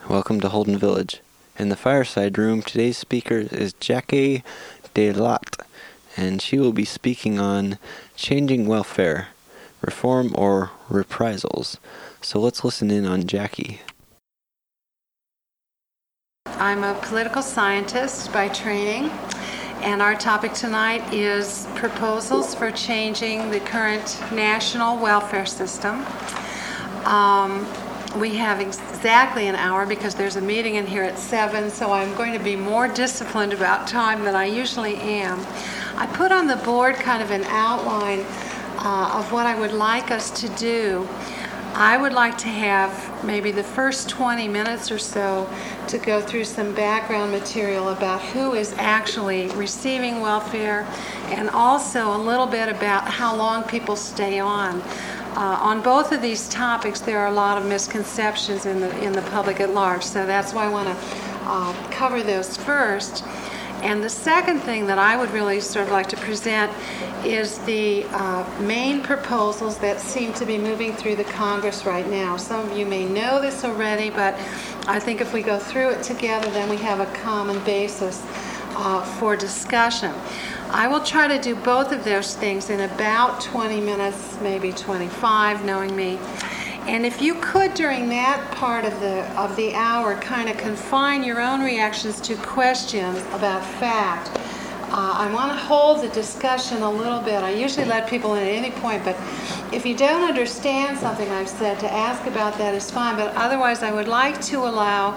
Welcome to Holden Village. In the fireside room, today's speaker is Jackie Delatte, and she will be speaking on changing welfare, reform or reprisals. So let's listen in on Jackie. I'm a political scientist by training, and our topic tonight is proposals for changing the current national welfare system. We have exactly an hour because there's a meeting in here at 7, so I'm going to be more disciplined about time than I usually am. I put on the board kind of an outline of what I would like us to do. I would like to have maybe the first 20 minutes or so to go through some background material about who is actually receiving welfare, and also a little bit about how long people stay on. On both of these topics, there are a lot of misconceptions in the public at large, so that's why I want to cover those first. And the second thing that I would really sort of like to present is the main proposals that seem to be moving through the Congress right now. Some of you may know this already, but I think if we go through it together, then we have a common basis for discussion. I will try to do both of those things in about 20 minutes, maybe 25, knowing me. And if you could, during that part of the hour, kind of confine your own reactions to questions about fact. I want to hold the discussion a little bit. I usually let people in at any point, but if you don't understand something I've said, to ask about that is fine. But otherwise, I would like to allow,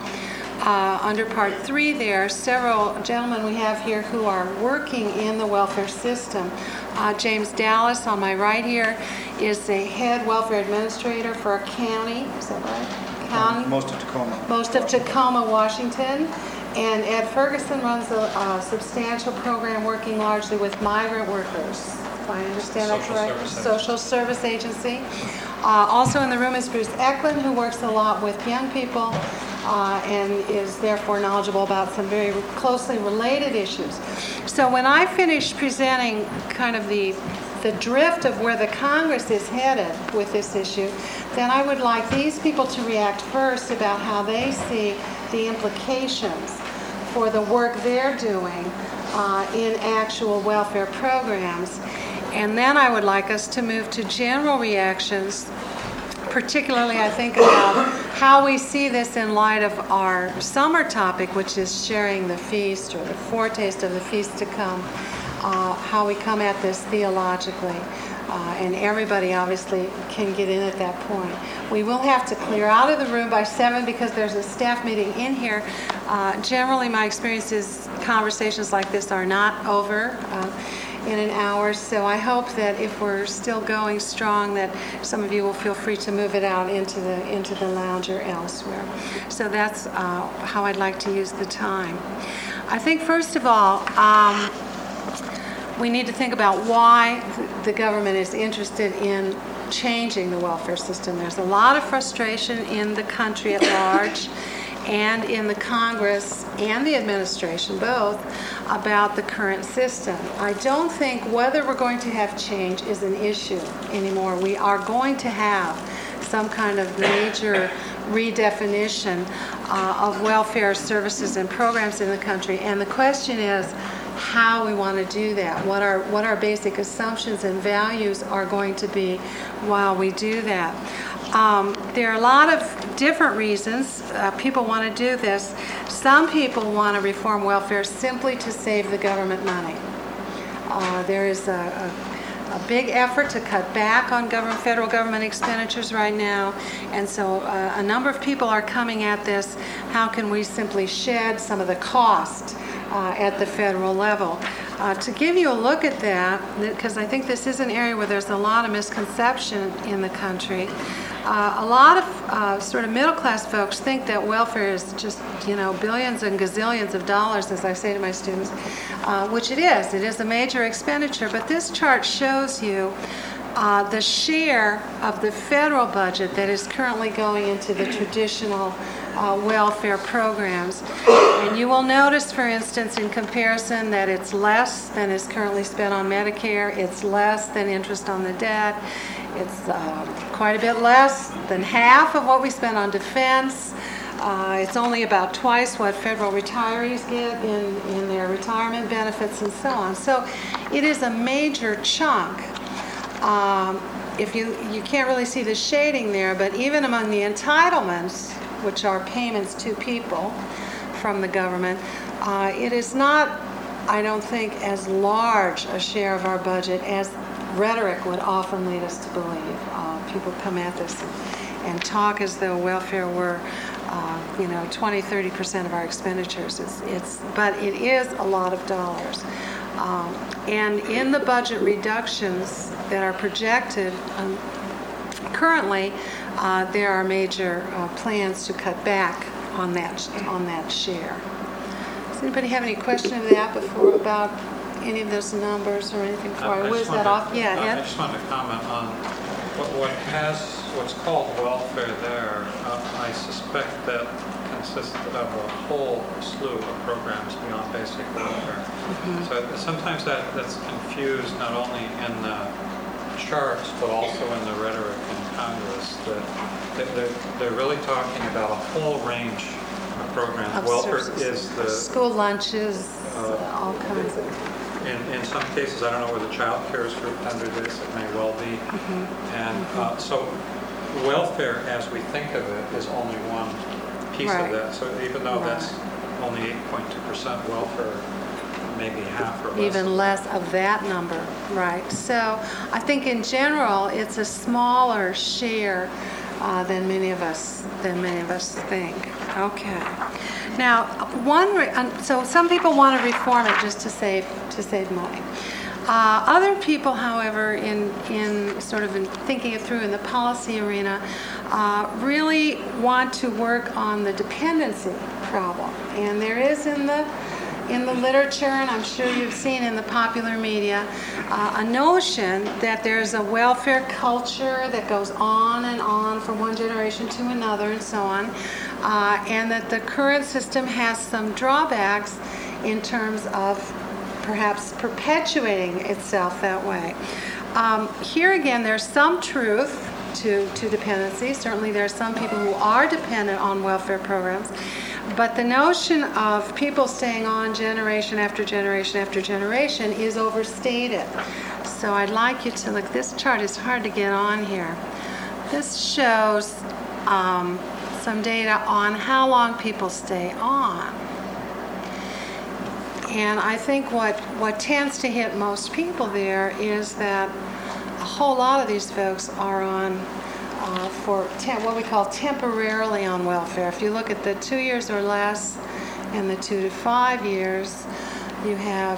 under part 3 there, several gentlemen we have here who are working in the welfare system. James Dallas, on my right here, is a head welfare administrator for a county. Is that right? County? Most of Tacoma, Washington. And Ed Ferguson runs a substantial program working largely with migrant workers, if I understand that correctly. Social Service Agency. Also in the room is Bruce Eklund, who works a lot with young people and is therefore knowledgeable about some very closely related issues. So when I finish presenting kind of the drift of where the Congress is headed with this issue, then I would like these people to react first about how they see the implications for the work they're doing in actual welfare programs. And then I would like us to move to general reactions, particularly I think about how we see this in light of our summer topic, which is sharing the feast, or the foretaste of the feast to come, how we come at this theologically. And everybody obviously can get in at that point. We will have to clear out of the room by 7 because there's a staff meeting in here. Generally, my experience is conversations like this are not over in an hour, so I hope that if we're still going strong, that some of you will feel free to move it out into the lounge or elsewhere. So that's how I'd like to use the time. I think first of all, we need to think about why the government is interested in changing the welfare system. There's a lot of frustration in the country at large and in the Congress and the administration, both, about the current system. I don't think whether we're going to have change is an issue anymore. We are going to have some kind of major redefinition of welfare services and programs in the country, and the question is how we want to do that, what our basic assumptions and values are going to be while we do that. There are a lot of different reasons people want to do this. Some people want to reform welfare simply to save the government money. There is a big effort to cut back on federal government expenditures right now, and so a number of people are coming at this. How can we simply shed some of the cost at the federal level? To give you a look at that, because I think this is an area where there's a lot of misconception in the country. A lot of sort of middle-class folks think that welfare is just, billions and gazillions of dollars, as I say to my students, which it is. It is a major expenditure, but this chart shows you the share of the federal budget that is currently going into the traditional welfare programs. And you will notice, for instance, in comparison, that it's less than is currently spent on Medicare. It's less than interest on the debt. It's quite a bit less than half of what we spend on defense. It's only about twice what federal retirees get in their retirement benefits and so on. So it is a major chunk. If you can't really see the shading there, but even among the entitlements, which are payments to people from the government, it is not, I don't think, as large a share of our budget as rhetoric would often lead us to believe. People come at this and talk as though welfare were 20-30% of our expenditures. But it is a lot of dollars. And in the budget reductions that are projected currently, there are major plans to cut back on that share. Does anybody have any question of that about any of those numbers or anything before I whiz that off? Yeah, Ed? I just wanted to comment on what's called welfare there. I suspect that consists of a whole slew of programs beyond basic welfare. Mm-hmm. So sometimes that's confused not only in the charts but also in the rhetoric in Congress. That they're really talking about a whole range of programs. Welfare is the school lunches, all kinds of. In some cases, I don't know whether child care is grouped under this. It may well be. Mm-hmm. And so welfare, as we think of it, is only one piece of that. So even though that's only 8.2% welfare, maybe half or less. Even less of that number, right. So I think in general, it's a smaller share than many of us think. Okay. Now, so some people want to reform it just to save money. Other people, however, in sort of thinking it through in the policy arena, really want to work on the dependency problem. And there is in the literature, and I'm sure you've seen in the popular media, a notion that there's a welfare culture that goes on and on from one generation to another and so on, and that the current system has some drawbacks in terms of perhaps perpetuating itself that way. Here again, there's some truth to dependency. Certainly there are some people who are dependent on welfare programs. But the notion of people staying on generation after generation after generation is overstated. So I'd like you to look. This chart is hard to get on here. This shows some data on how long people stay on. And I think what tends to hit most people there is that a whole lot of these folks are on for what we call temporarily on welfare. If you look at the 2 years or less and the 2 to 5 years, you have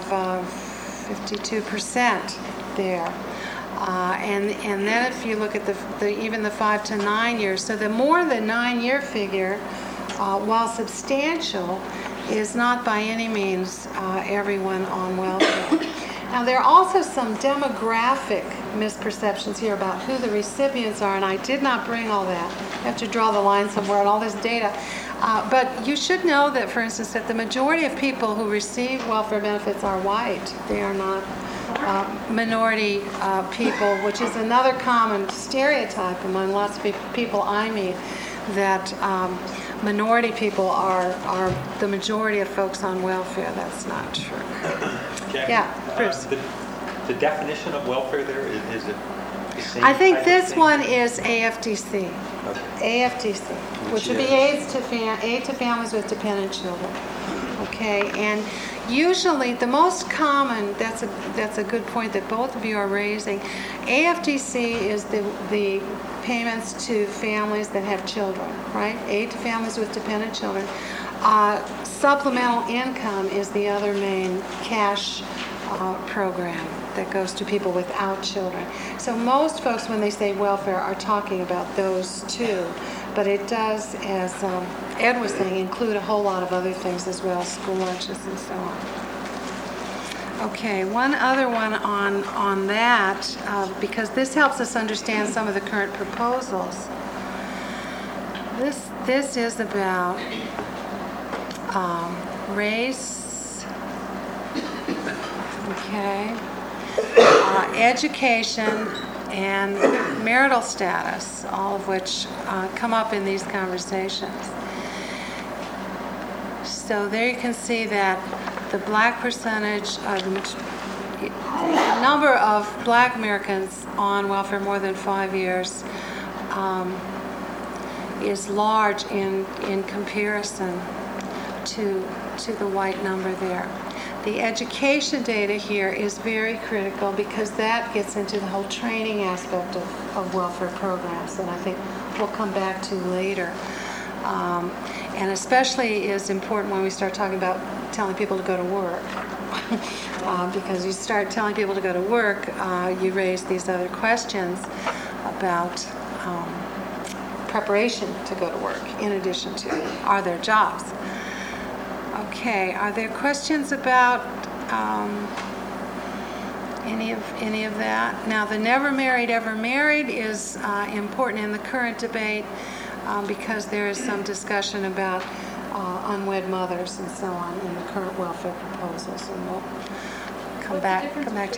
52% there. And then if you look at even the 5 to 9 years, so the more the 9-year figure, while substantial, is not by any means everyone on welfare. Now, there are also some demographic misperceptions here about who the recipients are, and I did not bring all that. I have to draw the line somewhere on all this data. But you should know that, for instance, that the majority of people who receive welfare benefits are white. They are not minority people, which is another common stereotype among lots of people I meet, that minority people are the majority of folks on welfare. That's not true. Jackie, yeah, Bruce. The definition of welfare there, is it the same? I think this one is AFDC. Okay. AFDC, which would be aid to families with dependent children. Okay, and usually the most common, that's a good point that both of you are raising. AFDC is the payments to families that have children, right? Aid to families with dependent children. Supplemental income is the other main cash program that goes to people without children. So most folks, when they say welfare, are talking about those two. But it does, as Ed was saying, include a whole lot of other things as well, school lunches and so on. Okay, one other one on that, because this helps us understand some of the current proposals. This is about race, okay, education, and marital status, all of which come up in these conversations. So there you can see that the black percentage, the number of black Americans on welfare more than 5 years is large in comparison to the white number there. The education data here is very critical because that gets into the whole training aspect of welfare programs that I think we'll come back to later. And especially is important when we start talking about telling people to go to work. Because you start telling people to go to work, you raise these other questions about preparation to go to work, in addition to, are there jobs? Okay, are there questions about any of that? Now, the never married, ever married is important in the current debate because there is some discussion about unwed mothers and so on in the current welfare proposals, and we'll come back to that.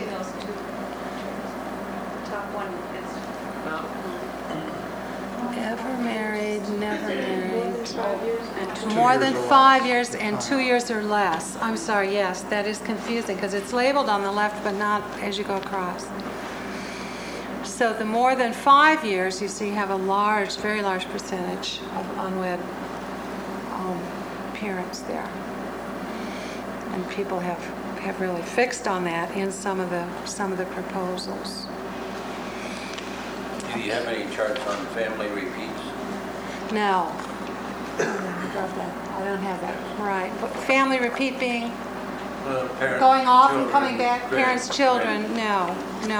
Top one is Ever married, never married. More than 5 years and 2 years or less. I'm sorry, yes, that is confusing because it's labeled on the left but not as you go across. So the more than 5 years, you see, have a large, very large percentage of unwed parents there. And people have really fixed on that in some of the proposals. Do you have any charts on family repeats? No. I don't have that. Right. But family repeat being Parents, going off and children, coming back, parents, grand- children. No.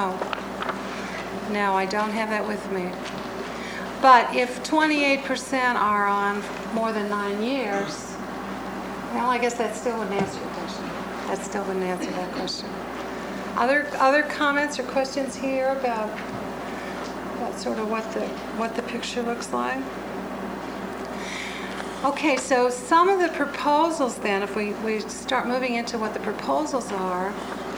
No, I don't have that with me. But if 28% are on more than 9 years, well, I guess that still wouldn't answer your question. That still wouldn't answer that question. Other comments or questions here about sort of what the picture looks like? Okay, so some of the proposals then, if we start moving into what the proposals are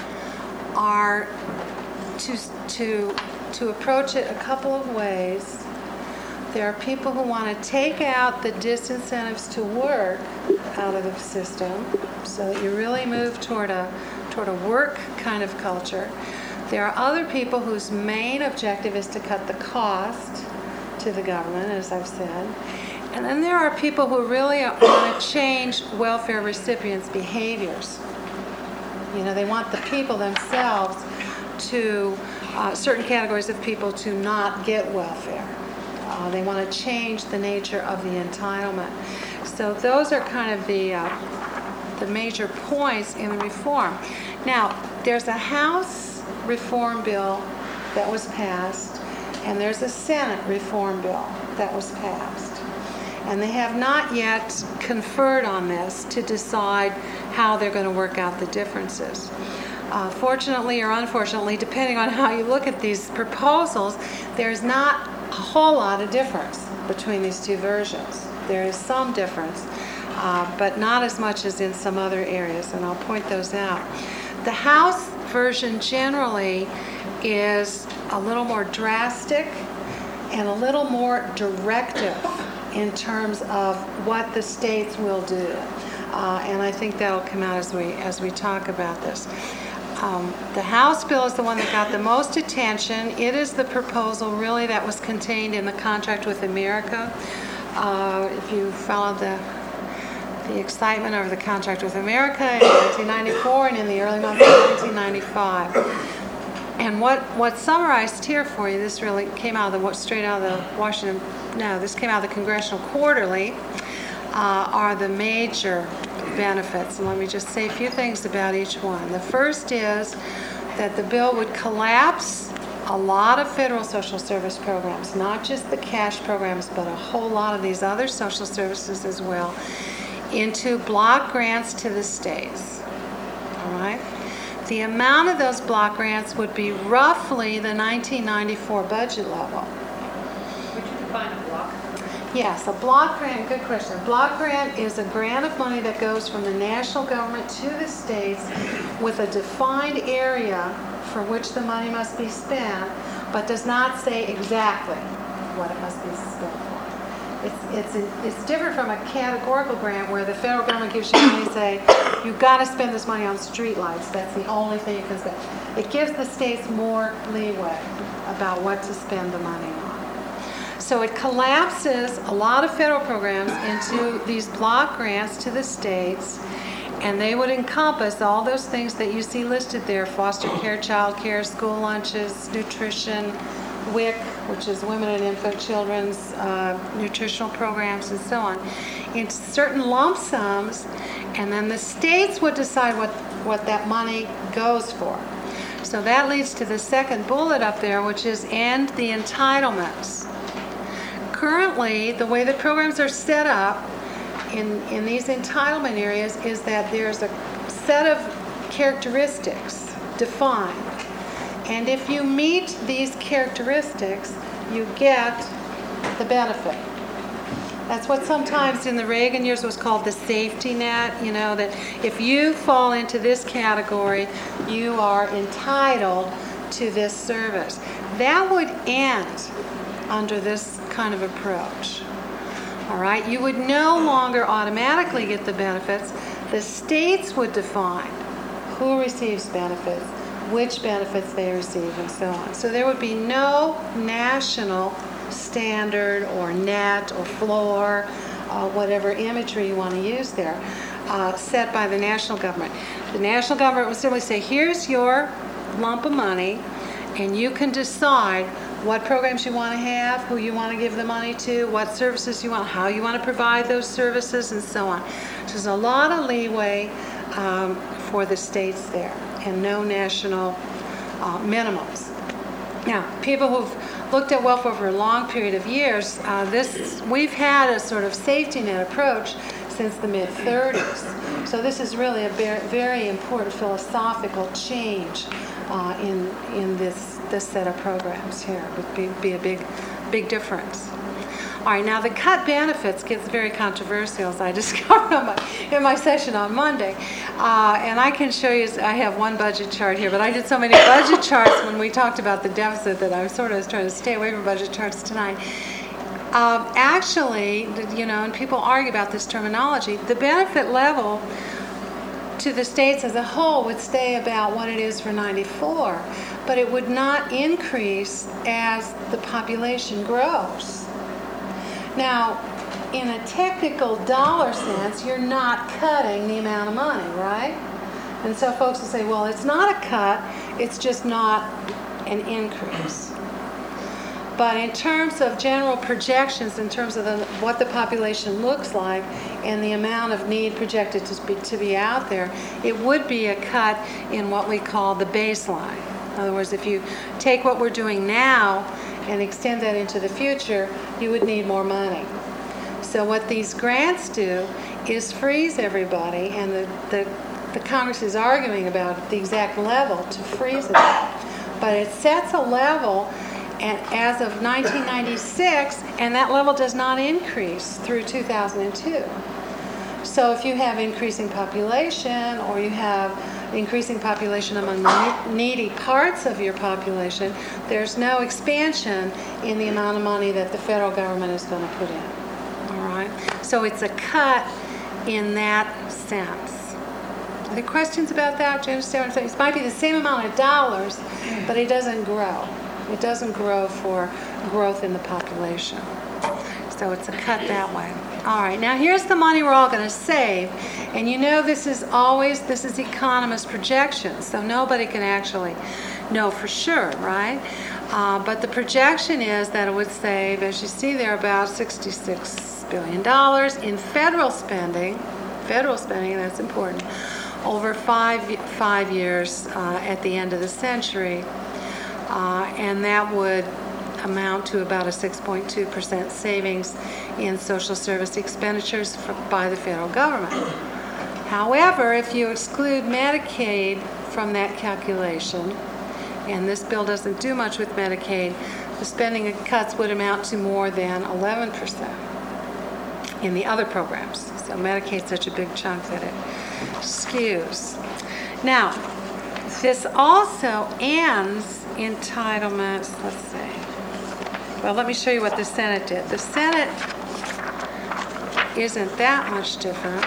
to approach it a couple of ways. There are people who want to take out the disincentives to work out of the system so that you really move toward a work kind of culture. There are other people whose main objective is to cut the cost to the government, as I've said. And then there are people who really want to change welfare recipients' behaviors. You know, they want the people themselves to, certain categories of people to not get welfare. They want to change the nature of the entitlement. So those are kind of the major points in the reform. Now, there's a House reform bill that was passed, and there's a Senate reform bill that was passed. And they have not yet conferred on this to decide how they're going to work out the differences. Fortunately or unfortunately, depending on how you look at these proposals, there's not a whole lot of difference between these two versions. There is some difference, but not as much as in some other areas, and I'll point those out. The House version generally is a little more drastic and a little more directive in terms of what the states will do. And I think that'll come out as we talk about this. The House bill is the one that got the most attention. It is the proposal really that was contained in the Contract with America. If you followed the excitement over the Contract with America in 1994 and in the early months of 1995. And what's summarized here for you, this really came out of straight out of the this came out of the Congressional Quarterly, are the major benefits. And let me just say a few things about each one. The first is that the bill would collapse a lot of federal social service programs, not just the cash programs, but a whole lot of these other social services as well, into block grants to the states. All right? The amount of those block grants would be roughly the 1994 budget level. Would you define a block? Yes, a block grant, good question. A block grant is a grant of money that goes from the national government to the states with a defined area for which the money must be spent, but does not say exactly what it must be spent for. It's it's different from a categorical grant where the federal government gives you money and say, you've got to spend this money on streetlights. That's the only thing you can spend. It gives the states more leeway about what to spend the money on. So it collapses a lot of federal programs into these block grants to the states, and they would encompass all those things that you see listed there: foster care, child care, school lunches, nutrition, WIC, which is Women and Infant Children's nutritional programs, and so on, in certain lump sums, and then the states would decide what that money goes for. So that leads to the second bullet up there, which is end the entitlements. Currently, the way the programs are set up in these entitlement areas is that there's a set of characteristics defined. And if you meet these characteristics, you get the benefit. That's what sometimes in the Reagan years was called the safety net, that if you fall into this category, you are entitled to this service. That would end under this kind of approach. All right, you would no longer automatically get the benefits. The states would define who receives benefits, which benefits they receive, and so on. So there would be no national standard or net or floor, whatever imagery you want to use there, set by the national government. The national government would simply say, here's your lump of money, and you can decide what programs you want to have, who you want to give the money to, what services you want, how you want to provide those services, and so on. So there's a lot of leeway for the states there, and no national minimums. Now, people who've looked at welfare over a long period of years, we've had a sort of safety net approach since the mid-30s. So this is really a very important philosophical change in this set of programs here. It would be a big difference. All right, now the cut benefits gets very controversial, as I discovered in my session on Monday. And I can show you, I have one budget chart here, but I did so many budget charts when we talked about the deficit that I sort of was trying to stay away from budget charts tonight. Actually, and people argue about this terminology, the benefit level to the states as a whole would stay about what it is for 94, but it would not increase as the population grows. Now, in a technical dollar sense, you're not cutting the amount of money, right? And so folks will say, well, it's not a cut, it's just not an increase. But in terms of general projections, in terms of what the population looks like and the amount of need projected to be out there, it would be a cut in what we call the baseline. In other words, if you take what we're doing now and extend that into the future, you would need more money. So what these grants do is freeze everybody, and the Congress is arguing about the exact level to freeze it. But it sets a level as of 1996, and that level does not increase through 2002. So if you have increasing population, or you have increasing population among the needy parts of your population, there's no expansion in the amount of money that the federal government is going to put in. All right? So it's a cut in that sense. Are there questions about that? Do you understand what I'm saying? It might be the same amount of dollars, but it doesn't grow. It doesn't grow for growth in the population. So it's a cut that way. All right, now here's the money we're all going to save. And this is economist projections, so nobody can actually know for sure, right? But the projection is that it would save, as you see there, about $66 billion in federal spending, that's important, over five years at the end of the century. And that would amount to about a 6.2% savings in social service expenditures by the federal government. However, if you exclude Medicaid from that calculation, and this bill doesn't do much with Medicaid, the spending cuts would amount to more than 11% in the other programs. So Medicaid's such a big chunk that it skews. Now, this also ends entitlements, let's see. Well, let me show you what the Senate did. The Senate isn't that much different.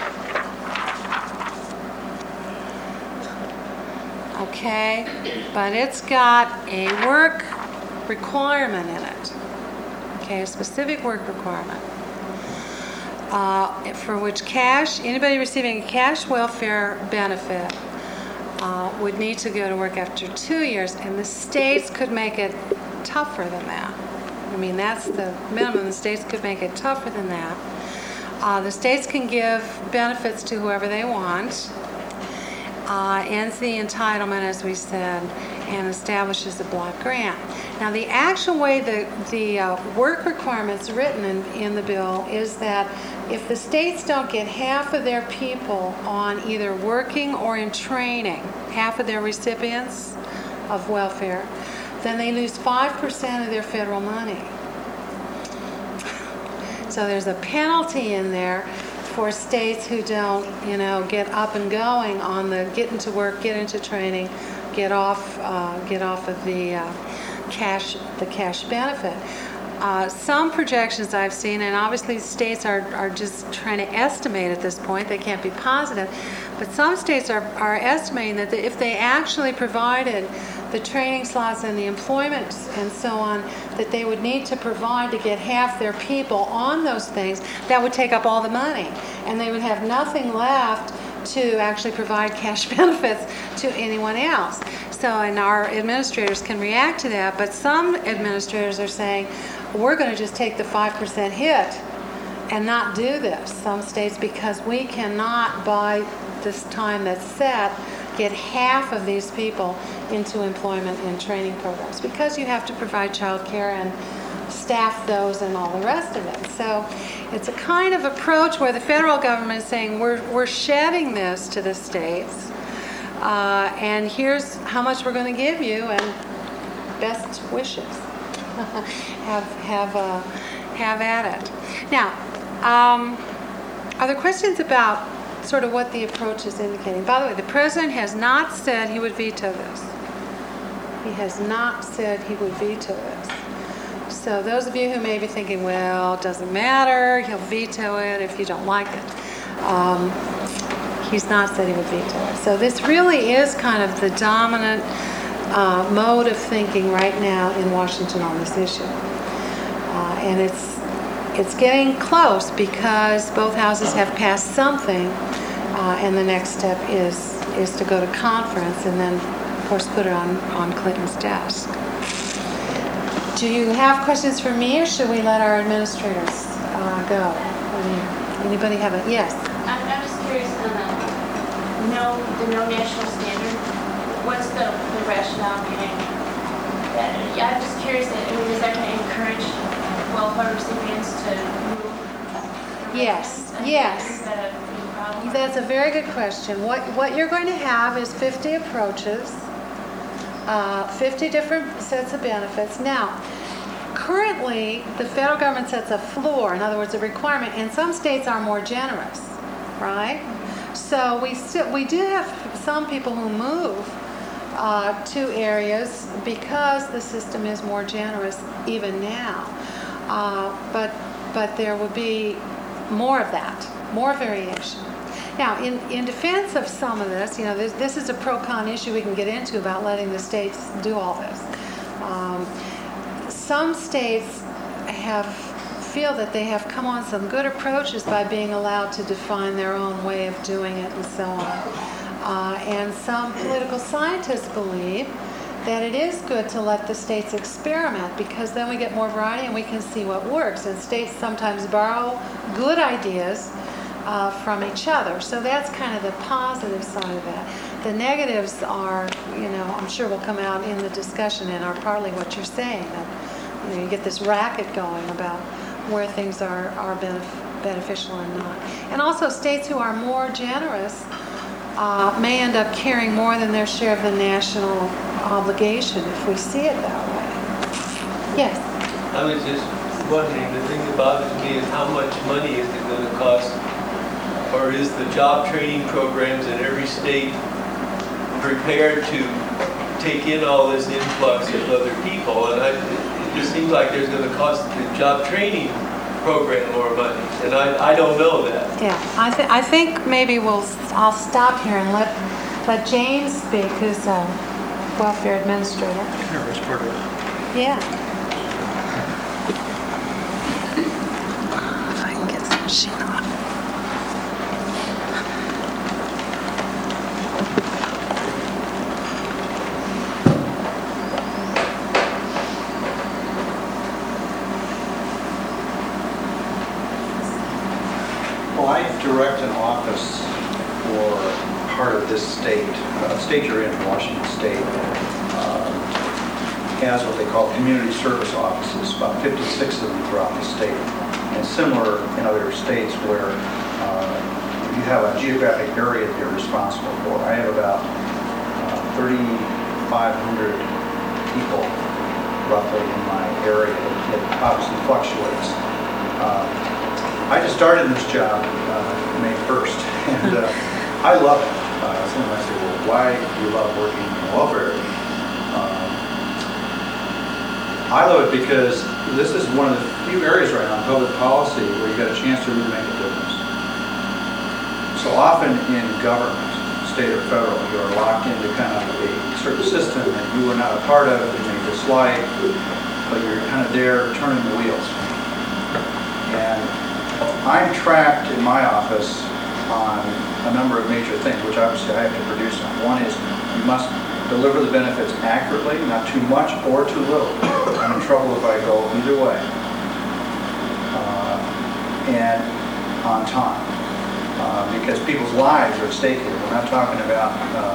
Okay, but it's got a work requirement in it. Okay, a specific work requirement. For which anybody receiving a cash welfare benefit would need to go to work after 2 years, and the states could make it tougher than that. I mean, that's the minimum. The states could make it tougher than that. The states can give benefits to whoever they want, ends the entitlement, as we said, and establishes a block grant. Now, the actual way the work requirement's written in the bill is that if the states don't get half of their people on either working or in training, half of their recipients of welfare, then they lose 5% of their federal money. So there's a penalty in there for states who don't, get up and going on the get into work, get into training, get off of the cash benefit. Some projections I've seen, and obviously states are just trying to estimate at this point, they can't be positive, but some states are estimating that if they actually provided the training slots and the employment and so on that they would need to provide to get half their people on those things, that would take up all the money, and they would have nothing left to actually provide cash benefits to anyone else. So, and our administrators can react to that, but some administrators are saying, we're going to just take the 5% hit and not do this. Some states, because we cannot, by this time that's set, get half of these people into employment and training programs, because you have to provide child care and staff those and all the rest of it. So it's a kind of approach where the federal government is saying, we're shedding this to the states, and here's how much we're going to give you, and best wishes. have at it. Now, are there questions about sort of what the approach is indicating? By the way, the president has not said he would veto this. He has not said he would veto this. So those of you who may be thinking, well, it doesn't matter, he'll veto it if you don't like it. He's not said he would veto it. So this really is kind of the dominant mode of thinking right now in Washington on this issue. And it's getting close because both houses have passed something, and the next step is to go to conference and then, of course, put it on Clinton's desk. Do you have questions for me, or should we let our administrators go? Anybody have a yes? I'm just curious on the no national standard. What's the rationale behind that? I'm just curious, is that going to encourage welfare recipients to move? Yes. Is that a problem? That's a very good question. What you're going to have is 50 approaches, 50 different sets of benefits. Now, currently, the federal government sets a floor, in other words, a requirement, and some states are more generous, right? So we do have some people who move to areas because the system is more generous even now. But there will be more of that, more variation. Now, in defense of some of this, this is a pro-con issue we can get into about letting the states do all this. Some states feel that they have come on some good approaches by being allowed to define their own way of doing it and so on. And some political scientists believe that it is good to let the states experiment, because then we get more variety and we can see what works. And states sometimes borrow good ideas from each other. So that's kind of the positive side of that. The negatives are, I'm sure will come out in the discussion and are partly what you're saying, that you get this racket going about where things are beneficial and not. And also states who are more generous may end up carrying more than their share of the national obligation if we see it that way. Yes? I was just wondering, the thing that bothers me is how much money is it going to cost, or is the job training programs in every state prepared to take in all this influx of other people? And it just seems like there's going to cost the job training program more money, and I don't know that. Yeah, I think maybe I'll stop here and let James speak, who's a welfare administrator. Yeah. If I can get this machine on. Well, I direct an office for part of this state. State you're in, Washington State, has what they call community service offices, about 56 of them throughout the state. And similar in other states where you have a geographic area that you're responsible for. I have about 3,500 people roughly in my area. It obviously fluctuates. I just started this job May 1st, and I love it. Sometimes I say, well, why do you love working in the welfare area? I love it because this is one of the few areas right now in public policy where you get a chance to really make a difference. So often in government, state or federal, you are locked into kind of a certain system that you are not a part of, you may dislike, but you're kind of there turning the wheels. And I'm tracked in my office on a number of major things, which obviously I have to produce on. One is you must deliver the benefits accurately, not too much or too little. I'm in trouble if I go either way. And on time. Because people's lives are at stake here. We're not talking about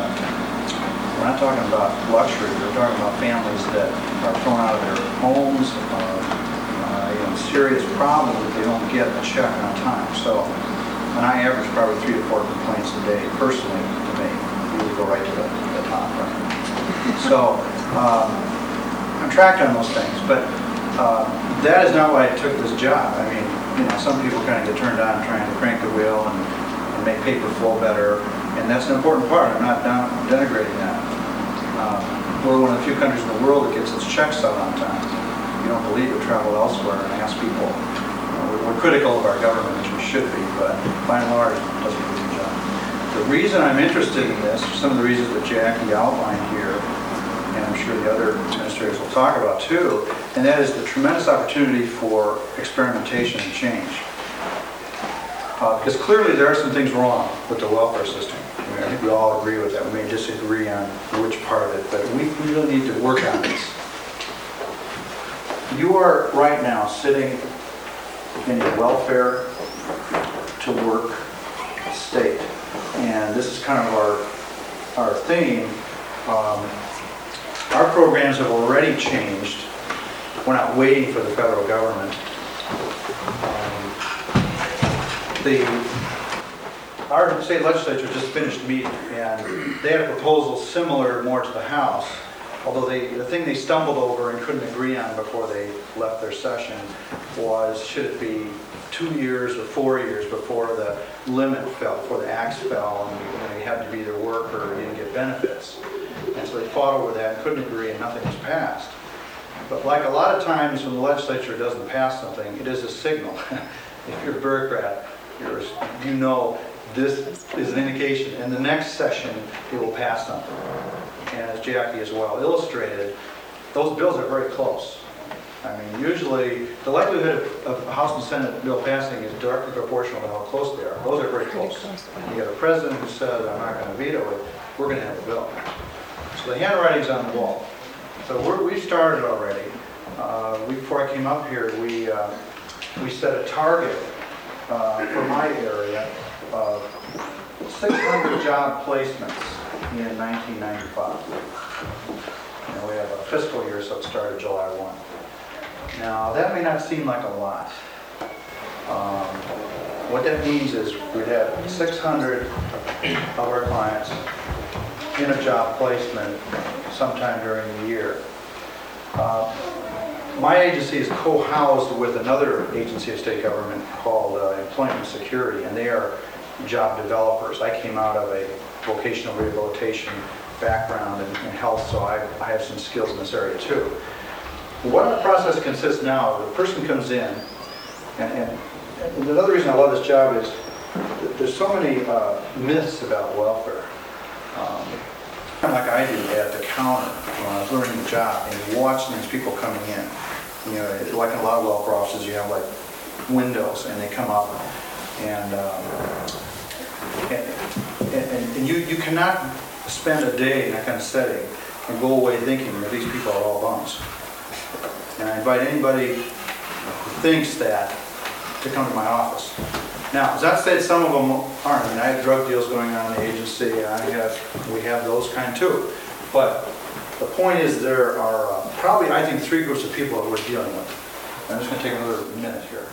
luxury. We're talking about families that are thrown out of their homes, serious problems if they don't get a check on time. So, and I average probably 3 to 4 complaints a day, personally, to me. We go right to the top, right? So, I'm tracked on those things, but that is not why I took this job. I mean, some people kind of get turned on trying to crank the wheel and make paper flow better, and that's an important part. I'm not denigrating that. We're one of the few countries in the world that gets its checks out on time. You don't believe it, travel elsewhere and ask people. We're critical of our government, which we should be, but by and large, it doesn't do a good job. The reason I'm interested in this, some of the reasons that Jackie outlined here, and I'm sure the other administrators will talk about too, and that is the tremendous opportunity for experimentation and change. Because clearly there are some things wrong with the welfare system. I think we all agree with that. We may disagree on which part of it, but we really need to work on this. You are right now sitting in a welfare to work state. And this is kind of our theme. Our programs have already changed. We're not waiting for the federal government. Our state legislature just finished meeting, and they had a proposal similar more to the House. Although the thing they stumbled over and couldn't agree on before they left their session was, should it be 2 years or 4 years before the limit fell, before the axe fell, and you had to be either work or you didn't get benefits. And so they fought over that and couldn't agree, and nothing was passed. But like a lot of times when the legislature doesn't pass something, it is a signal. If you're a bureaucrat, you know this is an indication. In the next session, it will pass something. And as Jackie as well illustrated, those bills are very close. I mean, usually the likelihood of a House and Senate bill passing is directly proportional to how close they are. Those are very close. You have a president who says, I'm not going to veto it, we're going to have a bill. So the handwriting's on the wall. So we started already. Before I came up here, we set a target for my area of 600 job placements in 1995. And we have a fiscal year, so it started July 1. Now, that may not seem like a lot. What that means is we'd have 600 of our clients in a job placement sometime during the year. My agency is co-housed with another agency of state government called Employment Security, and they are job developers. I came out of a vocational rehabilitation background in health, so I have some skills in this area too. What our process consists now, the person comes in, And another reason I love this job is there's so many myths about welfare. Kind of like I do at the counter when I was learning the job and watching these people coming in. You know, like in a lot of welfare offices, you have like windows and they come up and you cannot spend a day in that kind of setting and go away thinking that these people are all bums. And I invite anybody who thinks that to come to my office. Now, as I said, some of them aren't. I mean, I have drug deals going on in the agency, and we have those kind too. But the point is there are probably, I think, 3 groups of people that we're dealing with. I'm just going to take another minute here.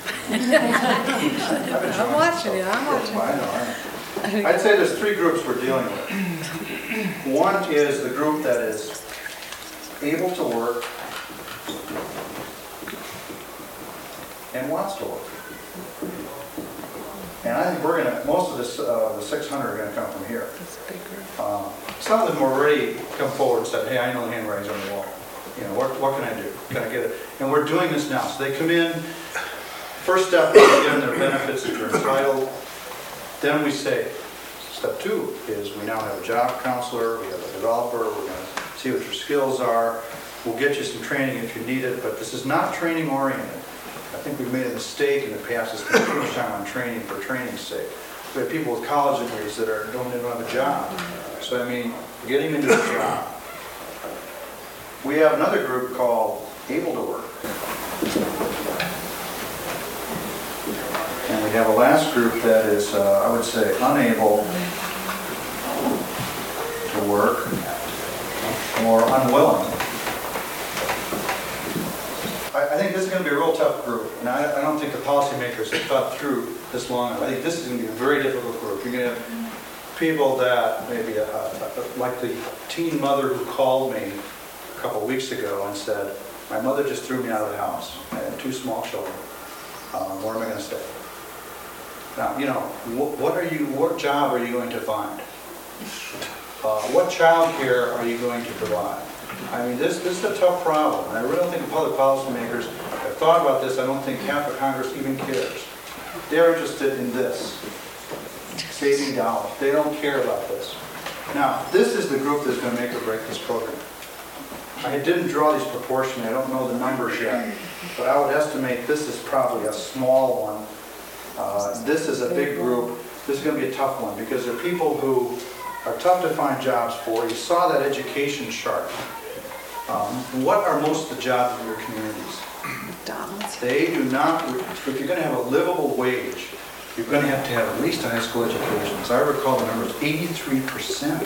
I'm watching you, I'm watching you. I know. I'd say there's 3 groups we're dealing with. One is the group that is able to work and wants to work. And I think we're going to, most of this, the 600 are going to come from here. That's a big group. Some of them already come forward and said, hey, I know the handwriting's on the wall. You know, what can I do? Can I get it? And we're doing this now. So they come in, first step is to give them their benefits that they're entitled. Then we say, step 2 is we now have a job counselor, we have a developer, we're going to see what your skills are. We'll get you some training if you need it, but this is not training oriented. I think we've made a mistake in the past to spend too much time on training for training's sake. We have people with college degrees that don't even have a job. So I mean, getting into a job. We have another group called Able to Work. And we have a last group that is, I would say, unable to work or unwilling. I think this is going to be a real tough group, and I don't think the policymakers have thought through this long. I think this is going to be a very difficult group. You're going to have people that maybe, like the teen mother who called me a couple of weeks ago and said, my mother just threw me out of the house. I had 2 small children. Where am I going to stay? Now, you know, what job are you going to find? What child care are you going to provide? I mean, this is a tough problem, and I really don't think the public policymakers have thought about this. I don't think half of Congress even cares. They're interested in this, saving dollars. They don't care about this. Now, this is the group that's going to make or break this program. I didn't draw these proportionally. I don't know the numbers yet, but I would estimate this is probably a small one. This is a big group. This is going to be a tough one because there are people who are tough to find jobs for. You saw that education chart. What are most of the jobs in your communities? McDonald's. They do not, if you're going to have a livable wage, you're going to have at least a high school education. As I recall the numbers, 83%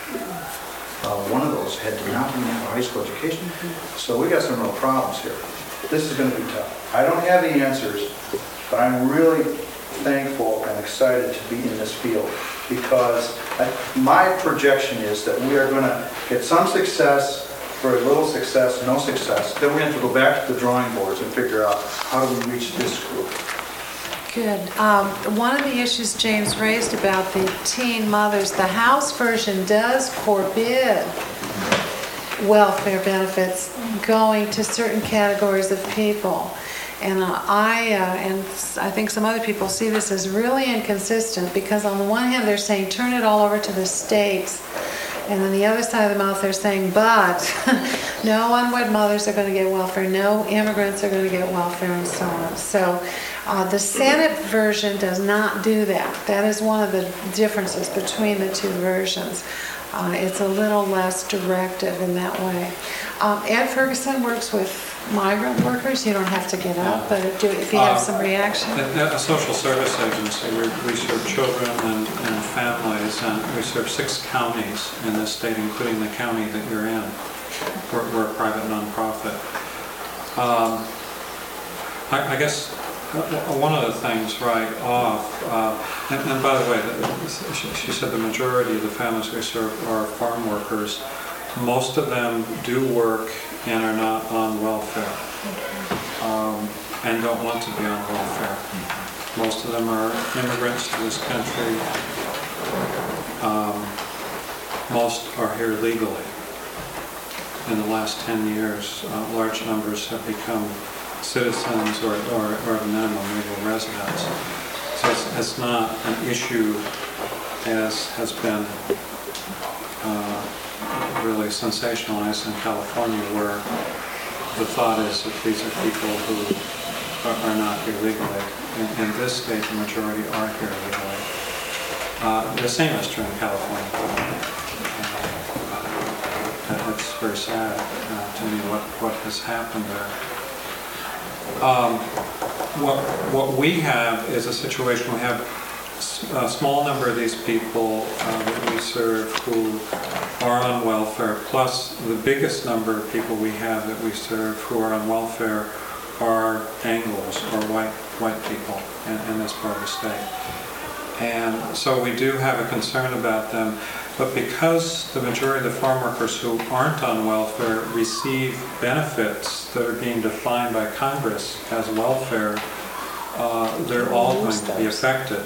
one of those did not even have a high school education. So we got some real problems here. This is going to be tough. I don't have the answers, but I'm really thankful and excited to be in this field because my projection is that we are going to get some success, very little success, no success. Then we're going to have to go back to the drawing boards and figure out how do we reach this group. Good. One of the issues James raised about the teen mothers, the House version does forbid welfare benefits going to certain categories of people. And I think some other people see this as really inconsistent because on the one hand they're saying turn it all over to the states, and on the other side of the mouth they're saying but no unwed mothers are going to get welfare, no immigrants are going to get welfare, and so on. So the Senate version does not do that. That is one of the differences between the 2 versions. It's a little less directive in that way. Ed Ferguson works with migrant workers. You don't have to get up, but if you have some reaction. At a social service agency, we serve children and families, and we serve 6 counties in this state, including the county that you're in. We're a private nonprofit. I guess one of the things right off, and by the way, she said the majority of the families we serve are farm workers. Most of them do work and are not on welfare, and don't want to be on welfare. Most of them are immigrants to this country. Most are here legally. In the last 10 years, large numbers have become citizens or the minimum legal residence. So it's not an issue as has been really sensationalized in California, where the thought is that these are people who are not here legally. In this state, the majority are here legally. The same is true in California. It's very sad to me what has happened there. What we have is a situation, we have a small number of these people that we serve who are on welfare, plus the biggest number of people we have that we serve who are on welfare are Anglos or white people in this part of the state. And so we do have a concern about them, but because the majority of the farm workers who aren't on welfare receive benefits that are being defined by Congress as welfare, they're all going to be affected.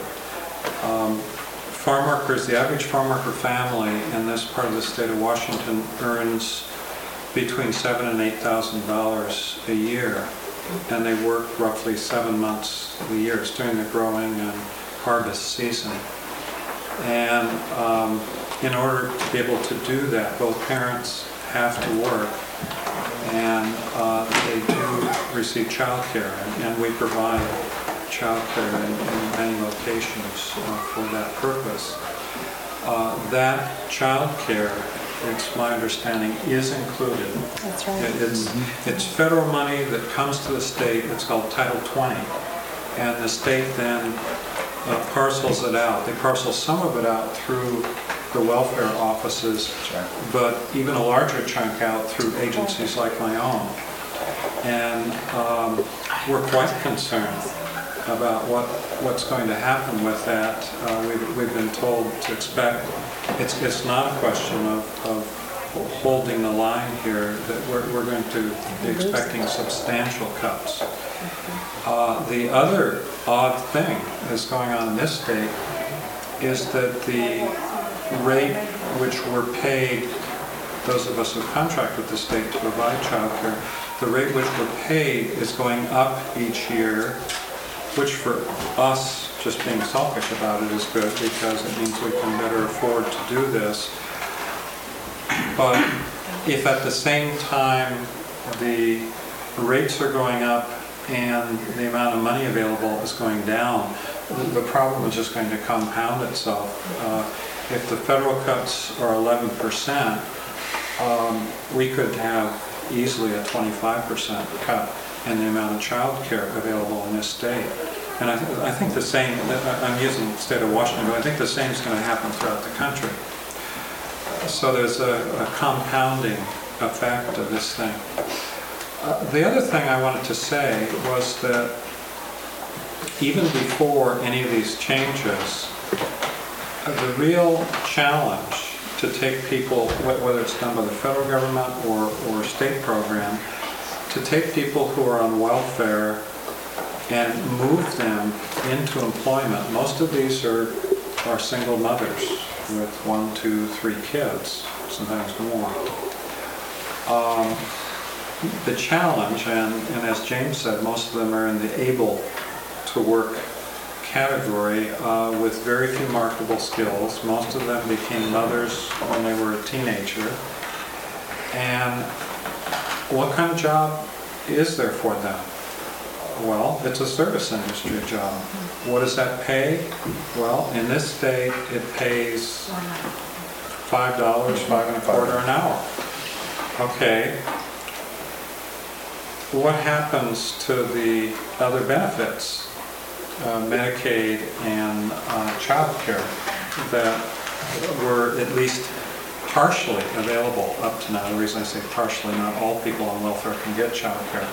Farm workers, the average farm worker family in this part of the state of Washington earns between $7,000 and $8,000 a year, and they work roughly 7 months a year. It's during the growing and harvest season. And in order to be able to do that, both parents have to work, and they do receive child care, and we provide child care in many locations for that purpose. That child care, it's my understanding, is included. That's right. It's federal money that comes to the state. It's called Title 20, and the state then parcels it out. They parcel some of it out through the welfare offices, but even a larger chunk out through agencies like my own. And we're quite concerned about what's going to happen with that. We've been told to expect, it's not a question of holding the line here, that we're going to be expecting substantial cuts. The other odd thing that's going on in this state is that the rate which we're paid, those of us who contract with the state to provide child care, the rate which we're paid is going up each year, which for us, just being selfish about it, is good because it means we can better afford to do this. But if at the same time the rates are going up and the amount of money available is going down, the problem is just going to compound itself. If the federal cuts are 11%, we could have easily a 25% cut in the amount of child care available in this state. And I think the same, I'm using the state of Washington, but I think the same is going to happen throughout the country. So there's a compounding effect of this thing. The other thing I wanted to say was that even before any of these changes, the real challenge to take people, whether it's done by the federal government or state program, to take people who are on welfare and move them into employment. Most of these are single mothers with 1, 2, 3 kids, sometimes more. The challenge, and as James said, most of them are in the able to work category with very few marketable skills. Most of them became mothers when they were a teenager. And what kind of job is there for them? Well, it's a service industry job. What does that pay? Well, in this state, it pays $5, $5.25 an hour. Okay. What happens to the other benefits, Medicaid and child care, that were at least partially available up to now? The reason I say partially, not all people on welfare can get child care.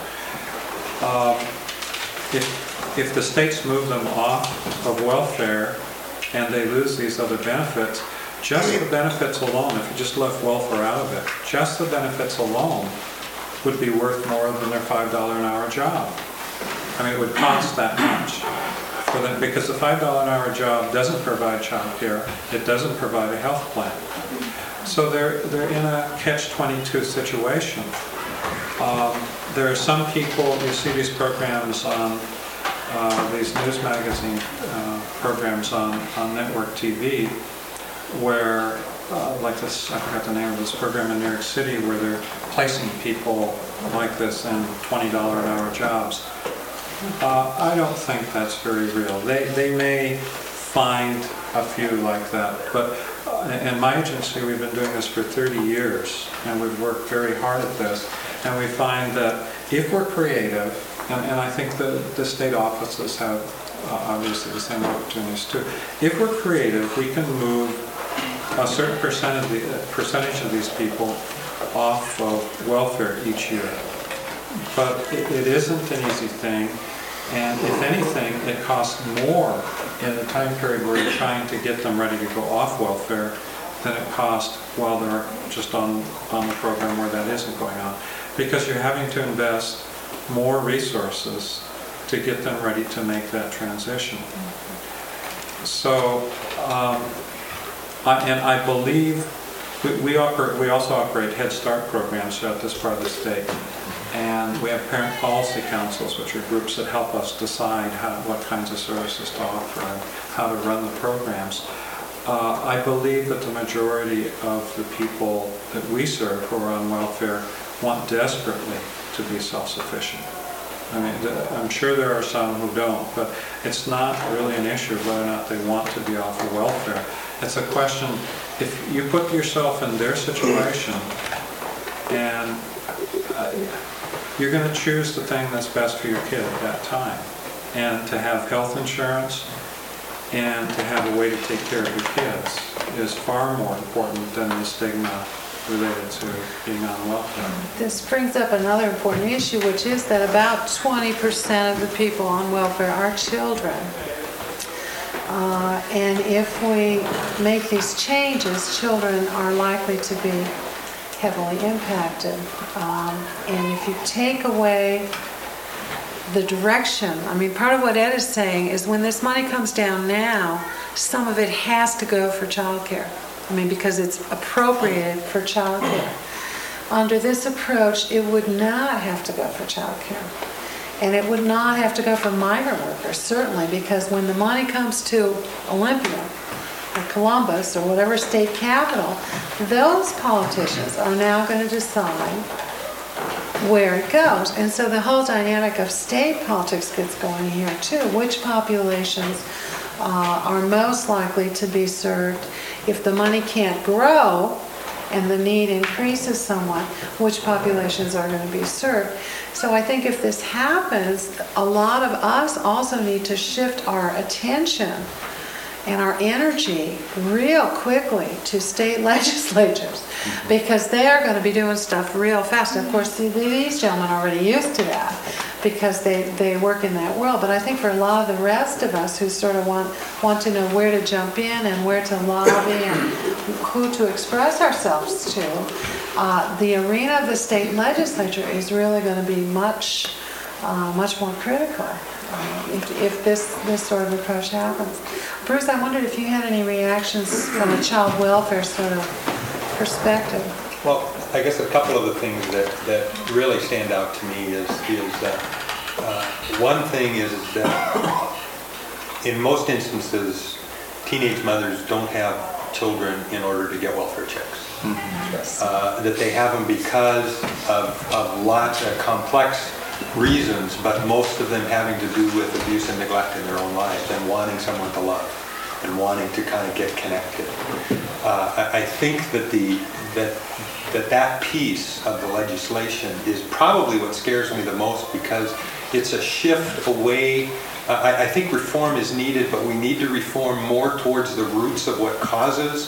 If the states move them off of welfare and they lose these other benefits, just the benefits alone, if you just left welfare out of it, just the benefits alone would be worth more than their $5 an hour job. I mean, it would cost that much for them, because the $5 an hour job doesn't provide child care, it doesn't provide a health plan. So they're in a catch-22 situation. there are some people, you see these programs on, these news magazine programs on network TV, where, like this, I forgot the name of this program in New York City, where they're placing people like this in $20 an hour jobs. I don't think that's very real. They may find a few like that, but in my agency we've been doing this for 30 years and we've worked very hard at this, and we find that if we're creative, and I think the state offices have obviously the same opportunities too, if we're creative we can move a certain percentage of these people off of welfare each year. But it isn't an easy thing. And if anything, it costs more in the time period where you're trying to get them ready to go off welfare than it costs while they're just on the program where that isn't going on. Because you're having to invest more resources to get them ready to make that transition. So, I believe we also operate Head Start programs throughout this part of the state. And we have parent policy councils, which are groups that help us decide what kinds of services to offer and how to run the programs. I believe that the majority of the people that we serve who are on welfare want desperately to be self-sufficient. I mean, I'm sure there are some who don't, but it's not really an issue of whether or not they want to be off of welfare. It's a question, if you put yourself in their situation and you're going to choose the thing that's best for your kid at that time. And to have health insurance and to have a way to take care of your kids is far more important than the stigma related to being on welfare. This brings up another important issue, which is that about 20% of the people on welfare are children. And if we make these changes, children are likely to be heavily impacted. And if you take away the direction, I mean, part of what Ed is saying is when this money comes down now, some of it has to go for childcare. I mean, because it's appropriated for childcare. Under this approach, it would not have to go for childcare. And it would not have to go for migrant workers, certainly, because when the money comes to Olympia, or Columbus, or whatever state capital, those politicians are now going to decide where it goes. And so the whole dynamic of state politics gets going here too. Which populations are most likely to be served? If the money can't grow and the need increases somewhat, which populations are going to be served? So I think if this happens, a lot of us also need to shift our attention and our energy real quickly to state legislatures, because they are going to be doing stuff real fast. And of course, these gentlemen are already used to that because they work in that world. But I think for a lot of the rest of us who sort of want to know where to jump in and where to lobby and who to express ourselves to, the arena of the state legislature is really going to be much more critical. If this sort of approach happens. Bruce, I wondered if you had any reactions from a child welfare sort of perspective. Well, I guess a couple of the things that really stand out to me is that one thing is that in most instances, teenage mothers don't have children in order to get welfare checks. Mm-hmm. That they have them because of lots of complex reasons, but most of them having to do with abuse and neglect in their own lives and wanting someone to love and wanting to kind of get connected. I think that piece of the legislation is probably what scares me the most, because it's a shift away. I think reform is needed, but we need to reform more towards the roots of what causes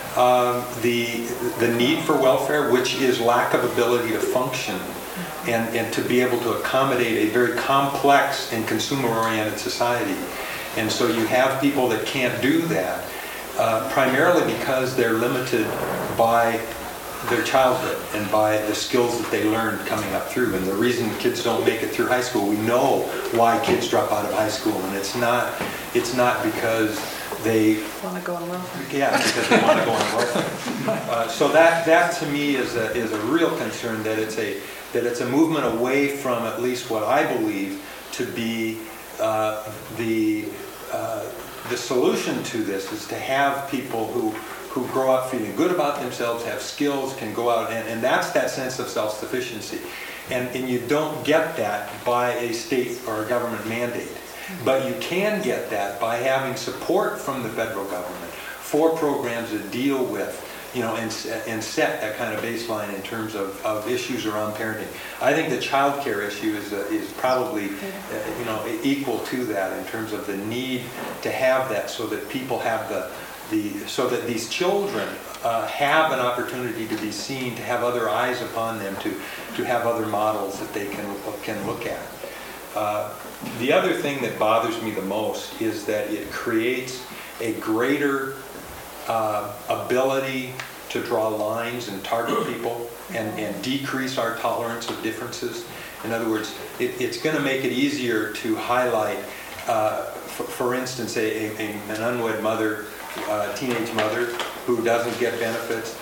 the need for welfare, which is lack of ability to function and to be able to accommodate a very complex and consumer-oriented society. And so you have people that can't do that, primarily because they're limited by their childhood and by the skills that they learned coming up through. And the reason kids don't make it through high school, we know why kids drop out of high school, and it's not because they Want to go on welfare? yeah, because they want to go on welfare. So that to me is a real concern, that it's a movement away from at least what I believe to be the solution to this, is to have people who grow up feeling good about themselves, have skills, can go out, and that's that sense of self-sufficiency. And you don't get that by a state or a government mandate. But you can get that by having support from the federal government for programs that deal with, and set that kind of baseline in terms of issues around parenting. I think the child care issue is probably, equal to that in terms of the need to have that, so that people have so that these children have an opportunity to be seen, to have other eyes upon them, to have other models that they can look at. The other thing that bothers me the most is that it creates a greater ability to draw lines and target people and decrease our tolerance of differences. In other words, it's going to make it easier to highlight, for instance, an unwed mother, teenage mother who doesn't get benefits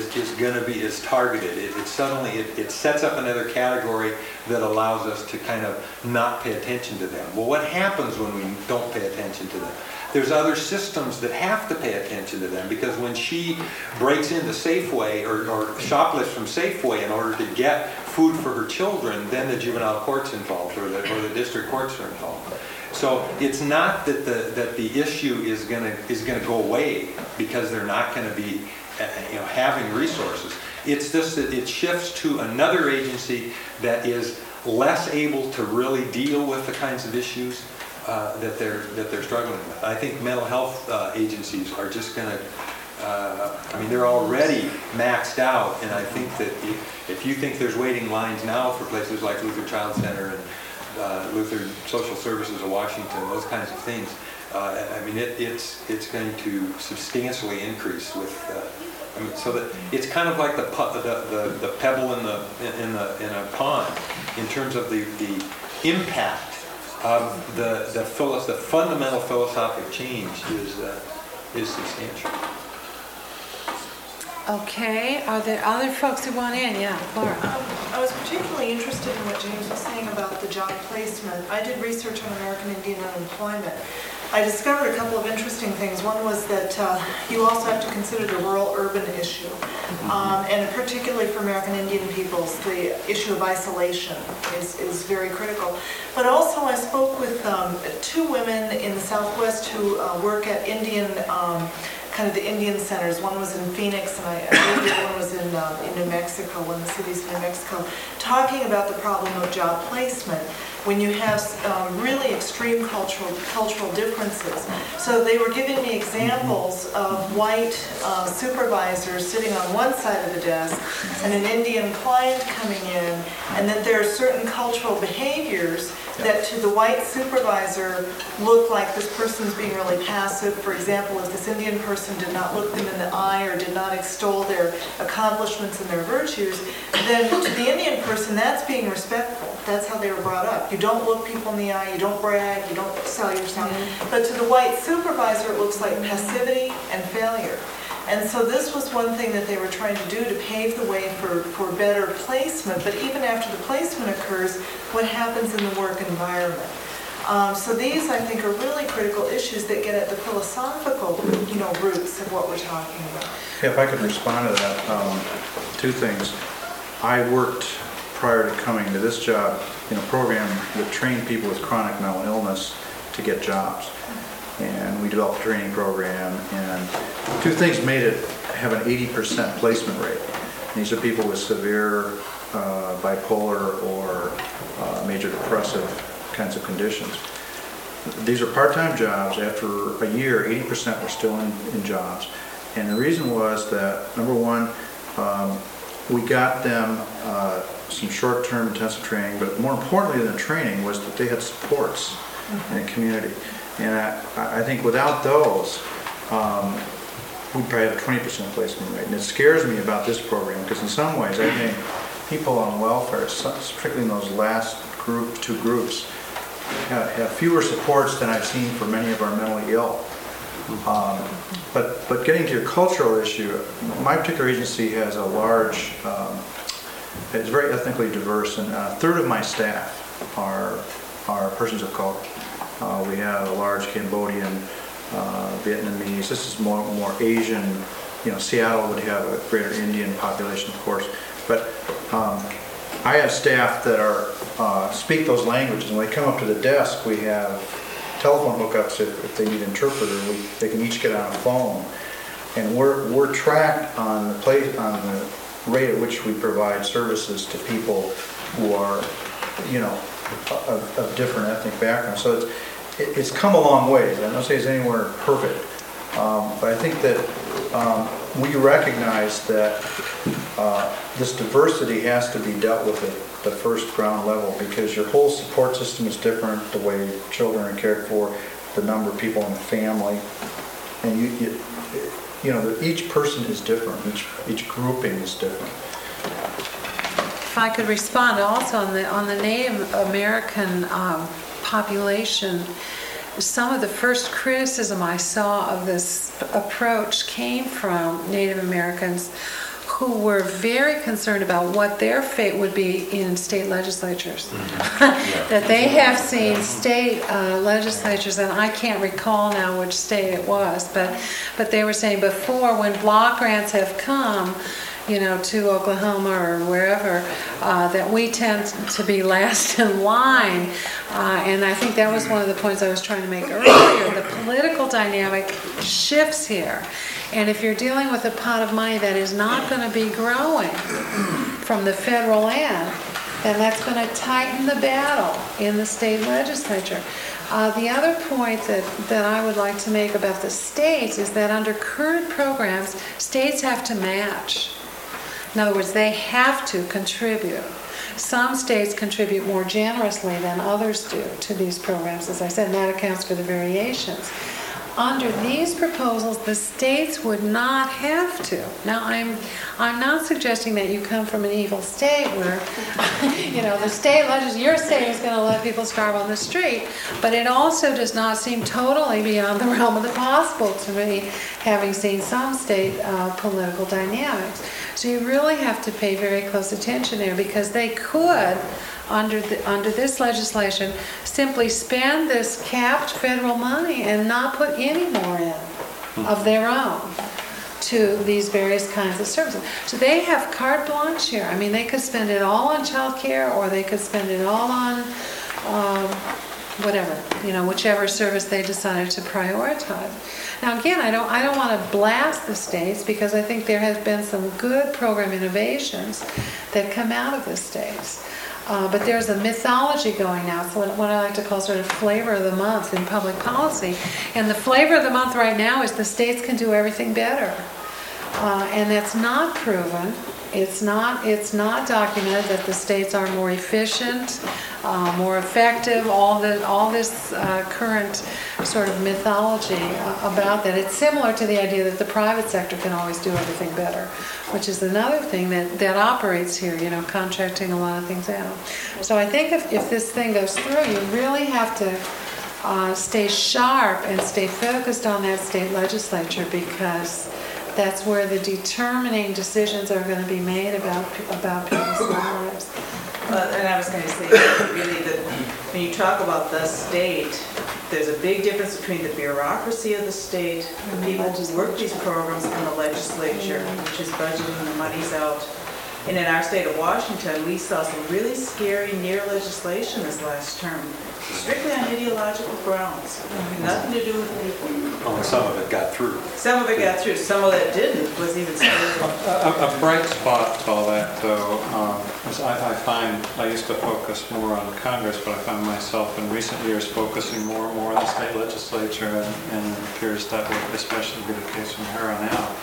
is targeted. It sets up another category that allows us to kind of not pay attention to them. Well, what happens when we don't pay attention to them? There's other systems that have to pay attention to them, because when she breaks into Safeway or shoplifts from Safeway in order to get food for her children, then the juvenile court's involved, or the district courts are involved. So it's not that the issue is going to go away because they're not going to be having resources. It's just that it shifts to another agency that is less able to really deal with the kinds of issues that they're struggling with. I think mental health agencies are just going to, they're already maxed out, and I think that if you think there's waiting lines now for places like Luther Child Center and Luther Social Services of Washington, those kinds of things, it's going to substantially increase with. So that it's kind of like the pebble in a pond in terms of the impact of the fundamental philosophic change is substantial. Okay, are there other folks who want in? Yeah, Laura. I was particularly interested in what James was saying about the job placement. I did research on American Indian unemployment. I discovered a couple of interesting things. One was that you also have to consider the rural-urban issue, and particularly for American Indian peoples, the issue of isolation is very critical. But also I spoke with two women in the Southwest who work at Indian kind of the Indian centers. One was in Phoenix, and I believe the other one was in New Mexico, one of the cities in New Mexico, talking about the problem of job placement when you have really extreme cultural differences. So they were giving me examples of white supervisors sitting on one side of the desk and an Indian client coming in, and that there are certain cultural behaviors that to the white supervisor look like this person's being really passive. For example, if this Indian person did not look them in the eye or did not extol their accomplishments and their virtues, then to the Indian person, that's being respectful. That's how they were brought up. You don't look people in the eye, you don't brag, you don't sell yourself. But to the white supervisor, it looks like passivity and failure. And so this was one thing that they were trying to do to pave the way for better placement. But even after the placement occurs, what happens in the work environment? So these, I think, are really critical issues that get at the philosophical, roots of what we're talking about. Yeah, if I could respond to that, two things. I worked prior to coming to this job in a program that trained people with chronic mental illness to get jobs. And we developed a training program, and two things made it have an 80% placement rate. And these are people with severe bipolar or major depressive kinds of conditions. These are part-time jobs. After a year, 80% were still in jobs. And the reason was that, number one, we got them some short-term intensive training, but more importantly than training was that they had supports in the community. And I think without those, we'd probably have a 20% placement rate. And it scares me about this program because in some ways I think people on welfare, particularly in those last two groups, have fewer supports than I've seen for many of our mentally ill. But getting to your cultural issue, my particular agency has a large, it's very ethnically diverse, and a third of my staff are persons of color. We have a large Cambodian, Vietnamese. This is more Asian. Seattle would have a greater Indian population, of course. But I have staff that speak those languages, and when they come up to the desk, we have telephone hookups if they need an interpreter. They can each get on a phone, and we're tracked on the rate at which we provide services to people who are, of different ethnic backgrounds. So it's come a long way. I don't say it's anywhere perfect, but I think that we recognize that this diversity has to be dealt with at the first ground level, because your whole support system is different, the way children are cared for, the number of people in the family, and each person is different, each grouping is different. If I could respond also on the Native American population, some of the first criticism I saw of this approach came from Native Americans who were very concerned about what their fate would be in state legislatures. That they have seen state legislatures, and I can't recall now which state it was, but they were saying before, when block grants have come, to Oklahoma or wherever, that we tend to be last in line. And I think that was one of the points I was trying to make earlier. The political dynamic shifts here. And if you're dealing with a pot of money that is not going to be growing from the federal end, then that's going to tighten the battle in the state legislature. The other point that I would like to make about the states is that under current programs, states have to match. In other words, they have to contribute. Some states contribute more generously than others do to these programs, as I said, and that accounts for the variations. Under these proposals, the states would not have to. Now, I'm not suggesting that you come from an evil state where, the state legislature, your state is going to let people starve on the street, but it also does not seem totally beyond the realm of the possible to me, having seen some state political dynamics. So you really have to pay very close attention there, because they could, under this legislation, simply spend this capped federal money and not put any more in of their own to these various kinds of services. So they have carte blanche here. I mean, they could spend it all on child care, or they could spend it all on whatever, whichever service they decided to prioritize. Now, again, I don't want to blast the states, because I think there has been some good program innovations that come out of the states. But there's a mythology going now, so what I like to call sort of flavor of the month in public policy. And the flavor of the month right now is the states can do everything better. And that's not proven. It's not documented that the states are more efficient, more effective, all this current sort of mythology about that. It's similar to the idea that the private sector can always do everything better, which is another thing that operates here, contracting a lot of things out. So I think if this thing goes through, you really have to stay sharp and stay focused on that state legislature, because that's where the determining decisions are going to be made about people's lives. And I was going to say, really, that when you talk about the state, there's a big difference between the bureaucracy of the state, the people who work these programs, and the legislature, which is budgeting the monies out. And in our state of Washington, we saw some really scary near legislation this last term, strictly on ideological grounds, nothing to do with people. Only some of it got through. Some of it got through. Some of it didn't. Was even A bright spot to all that, though, is I find I used to focus more on Congress, but I found myself in recent years focusing more and more on the state legislature, and it appears that would especially be the case from here on out.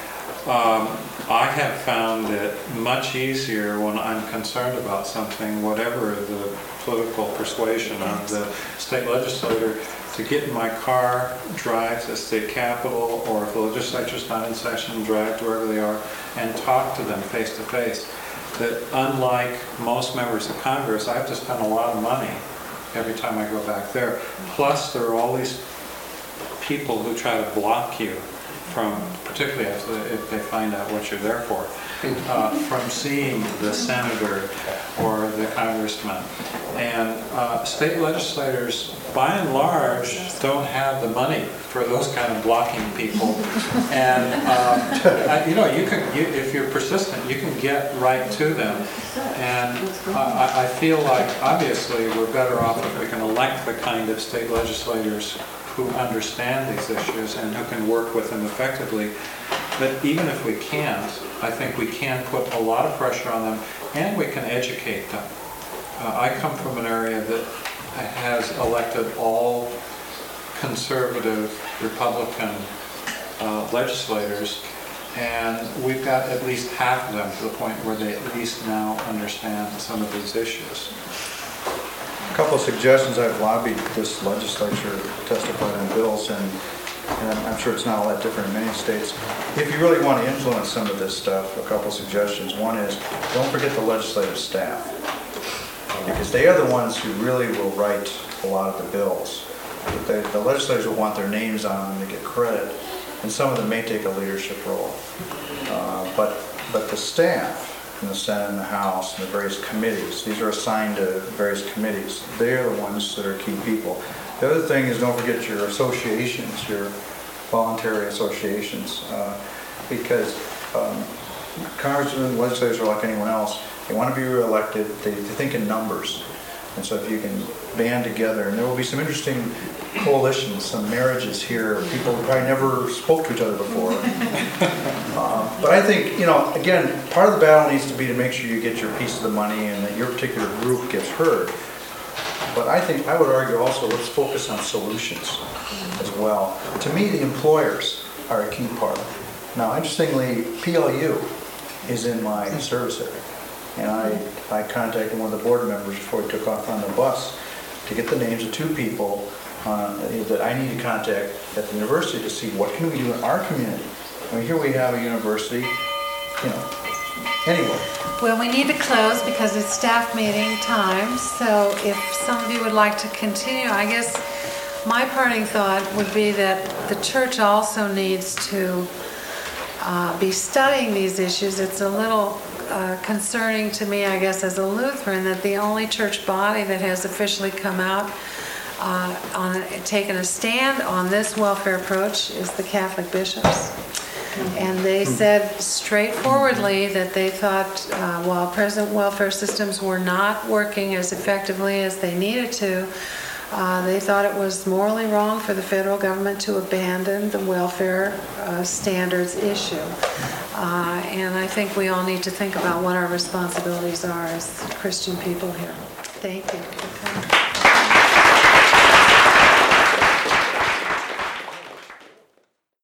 I have found it much easier when I'm concerned about something, whatever the political persuasion of the state legislator, to get in my car, drive to the state capitol, or if the legislature's not in session, drive to wherever they are, and talk to them face to face. That unlike most members of Congress, I have to spend a lot of money every time I go back there. Plus, there are all these people who try to block you from, particularly if they find out what you're there for, from seeing the senator or the congressman. And state legislators, by and large, don't have the money for those kind of blocking people. And you know, if you're persistent, you can get right to them. And I feel like obviously we're better off if we can elect the kind of state legislators who understand these issues and who can work with them effectively. But even if we can't, I think we can put a lot of pressure on them, and we can educate them. I come from an area that has elected all conservative Republican legislators, and we've got at least half of them to the point where they at least now understand some of these issues. A couple of suggestions. I've lobbied this legislature, testified on bills, and I'm sure it's not all that different in many states. If you really want to influence some of this stuff, a couple of suggestions. One is, don't forget the legislative staff, because they are the ones who really will write a lot of the bills. The legislators will want their names on them to get credit, and some of them may take a leadership role. But the staff in the Senate and the House and the various committees, these are assigned to various committees. They're the ones that are key people. The other thing is, don't forget your associations, your voluntary associations, because congressmen and legislators are like anyone else. They want to be reelected. They think in numbers. And so if you can band together, and there will be some interesting coalitions, some marriages here, people who probably never spoke to each other before. But I think, you know, again, part of the battle needs to be to make sure you get your piece of the money and that your particular group gets heard. But I think, I would argue also, let's focus on solutions as well. To me, the employers are a key part. Now, interestingly, PLU is in my service area. And I contacted one of the board members before we took off on the bus to get the names of 2 people that I need to contact at the university to see what can we do in our community. I mean, here we have a university, you know, anyway. Well, we need to close because it's staff meeting time, so if some of you would like to continue, I guess my parting thought would be that the church also needs to be studying these issues. It's a little concerning to me, I guess, as a Lutheran, that the only church body that has officially come out taken a stand on this welfare approach is the Catholic bishops. And they said straightforwardly that they thought while present welfare systems were not working as effectively as they needed to, they thought it was morally wrong for the federal government to abandon the welfare standards issue. And I think we all need to think about what our responsibilities are as Christian people here. Thank you for coming.